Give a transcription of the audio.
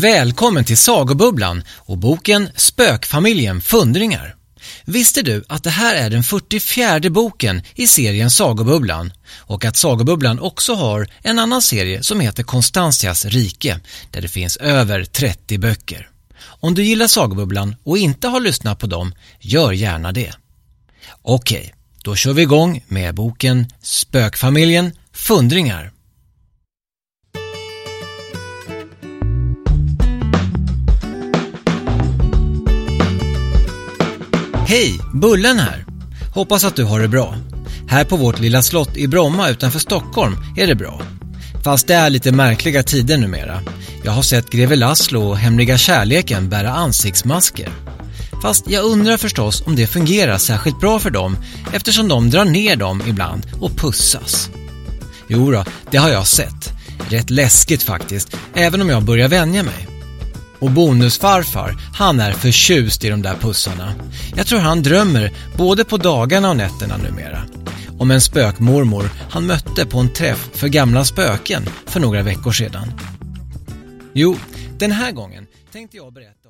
Välkommen till Sagobubblan och boken Spökfamiljen Fundringar. Visste du att det här är den 44:e boken i serien Sagobubblan och att Sagobubblan också har en annan serie som heter Konstantias rike där det finns över 30 böcker. Om du gillar Sagobubblan och inte har lyssnat på dem, gör gärna det. Okej, då kör vi igång med boken Spökfamiljen Fundringar. Hej, Bullen här. Hoppas att du har det bra. Här på vårt lilla slott i Bromma utanför Stockholm är det bra. Fast det är lite märkliga tider numera. Jag har sett greve Laszlo och hemliga kärleken bära ansiktsmasker. Fast jag undrar förstås om det fungerar särskilt bra för dem eftersom de drar ner dem ibland och pussas. Jo då, det har jag sett. Rätt läskigt faktiskt, även om jag börjar vänja mig. Och bonusfarfar, han är förtjust i de där pussarna. Jag tror han drömmer både på dagarna och nätterna numera. Om en spökmormor han mötte på en träff för gamla spöken för några veckor sedan. Jo, den här gången tänkte jag berätta.